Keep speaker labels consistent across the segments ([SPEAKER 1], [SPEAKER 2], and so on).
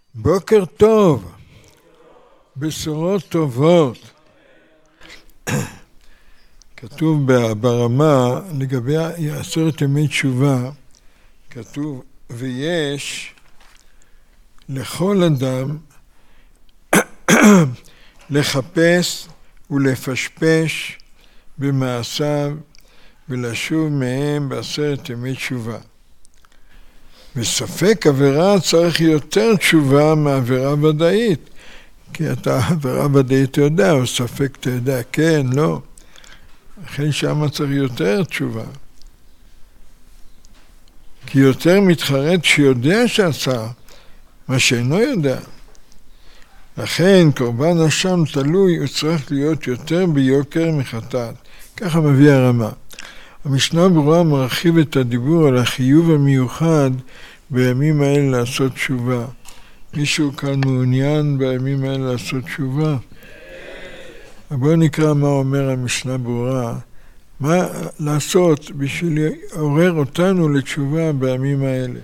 [SPEAKER 1] בוקר טוב, בשורות טובות. כתוב ברמה לגבי 10 ימי תשובה, כתוב ויש לכל אדם לחפש ולפשפש במעשיו ולשוב מהם ב10 ימי תשובה. בספק עבירה צריך יותר תשובה מעבירה ודאית, כי אתה עבירה ודאית אתה יודע, או ספק אתה יודע, כן, לא. לכן שם צריך יותר תשובה. כי יותר מתחרט שיודע שעשה מה שאינו יודע. לכן קורבן אשם תלוי, הוא צריך להיות יותר ביוקר מחטאת. ככה מביא הרמה. המשנה ברורה מרחיב את הדיבור על החיוב המיוחד בימים האלה לעשות תשובה. מישהו כאן מעוניין בימים האלה לעשות תשובה? בואו נקרא מה אומר המשנה ברורה. מה לעשות בשביל לעורר אותנו לתשובה בימים האלה,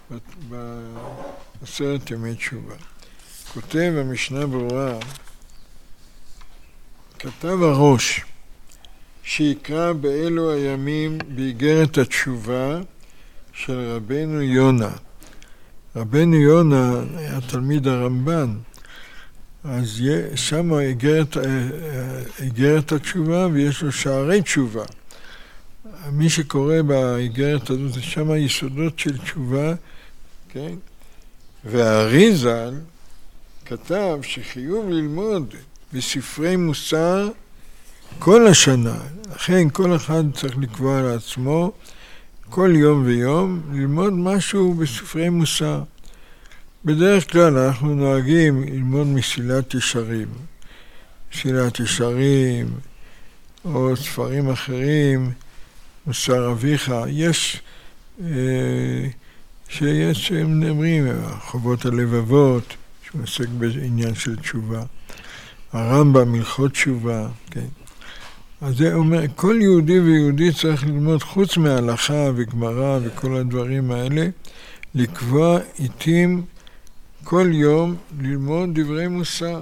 [SPEAKER 1] ב10 ימי תשובה. כותב המשנה ברורה, כתב הראש, שיקרא באלו הימים באיגרת התשובה של רבנו יונה. רבנו יונה היה תלמיד הרמב"ן, אז שם איגרת התשובה ויש לו שערי תשובה. מי שקורא באיגרת הזאת, שם היסודות של תשובה, כן? והאריז"ל כתב שחיוב ללמוד בספרי מוסר כל השנה, לכן כל אחד צריך לקבוע לעצמו כל יום ויום ללמוד משהו בספרי מוסר. בדרך כלל אנחנו נוהגים ללמוד מסילת ישרים, מסילת ישרים או ספרים אחרים, מוסר אביך, יש שהם אומרים, חובות הלבבות, שעוסק בעניין של תשובה, הרמב"ם הלכות תשובה, כן. אז זה אומר, כל יהודי ויהודי צריך ללמוד חוץ מההלכה וגמרא וכל הדברים האלה, לקבוע עיתים כל יום ללמוד דברי מוסר.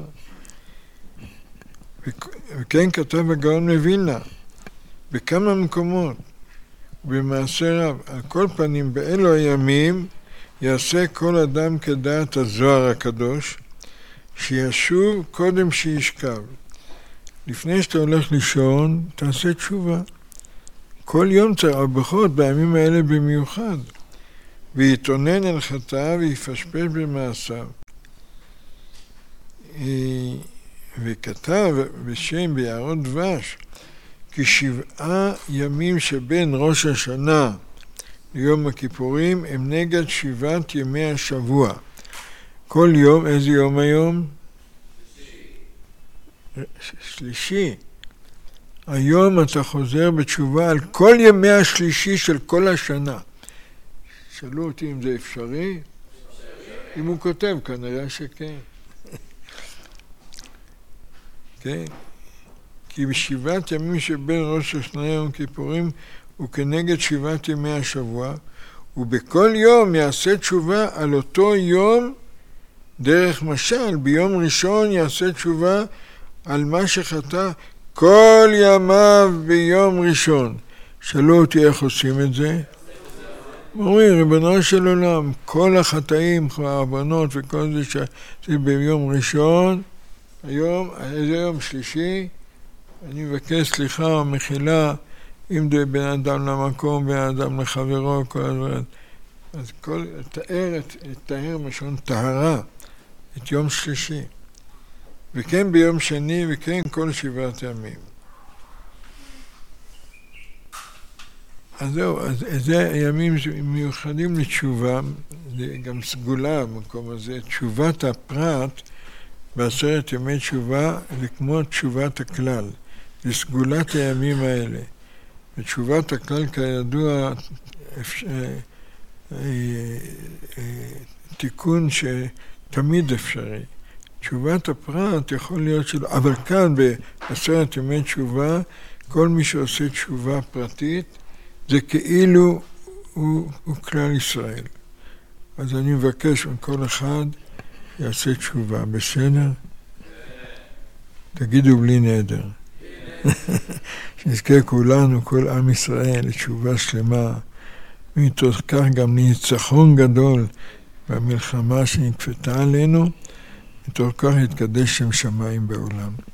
[SPEAKER 1] וכן כתב הגאון מווילנה, בכמה מקומות, במעשה רב, על כל פנים באלו הימים יעשה כל אדם כדעת הזוהר הקדוש, שישוב קודם שישכב. לפני שאתה הולך לישון, תעשה תשובה. כל יום צריך, ברכות בימים האלה במיוחד. ויתונן אל חטאיו ויפשפש במעשיו. וכתב בשם ביערות דבש, כי 7 ימים שבין ראש השנה ליום הכיפורים הם נגד 7 ימי השבוע. כל יום, איזה יום היום? שלישי. היום אתה חוזר בתשובה על כל ימי השלישי של כל השנה. שאלו אותי אם זה אפשרי? אם הוא כותב, כנראה שכן. כן? כי ב7 ימים שבין ראש השנה ליום כיפורים הוא כנגד 7 ימי השבוע, ובכל יום יעשה תשובה על אותו יום דרך משל. ביום ראשון יעשה תשובה על מה שחטא כל ימיו ביום ראשון. שאלו אותי איך עושים את זה? אומרים, ריבונו של עולם, כל החטאים, העוונות וכל זה שעשיתי ביום ראשון, היום, איזה יום שלישי, אני מבקש סליחה או מחילה, אם זה בין אדם למקום, בין אדם לחברו, כל הדברים. אז תאר משון טהרה, את יום שלישי. וכן ביום שני, וכן כל 7 ימים. אז זהו, אז זה הימים מיוחדים לתשובה, זה גם סגולה במקום הזה, תשובת הפרט ב10 ימי תשובה, זה כמו תשובת הכלל, זה סגולת הימים האלה. ותשובת הכלל כידוע, תיקון שתמיד אפשרי. תשובת הפרט יכול להיות שלא, אבל כאן ב10 ימי תשובה, כל מי שעושה תשובה פרטית, זה כאילו הוא כלל ישראל. אז אני מבקש מכל אחד יעשה תשובה, בסדר? תגידו בלי נדר. שנזכה כולנו, כל עם ישראל, לתשובה שלמה, ומתוך כך גם ניצחון גדול במלחמה שנכפתה עלינו, מתוך כך יתקדש שם שמיים בעולם.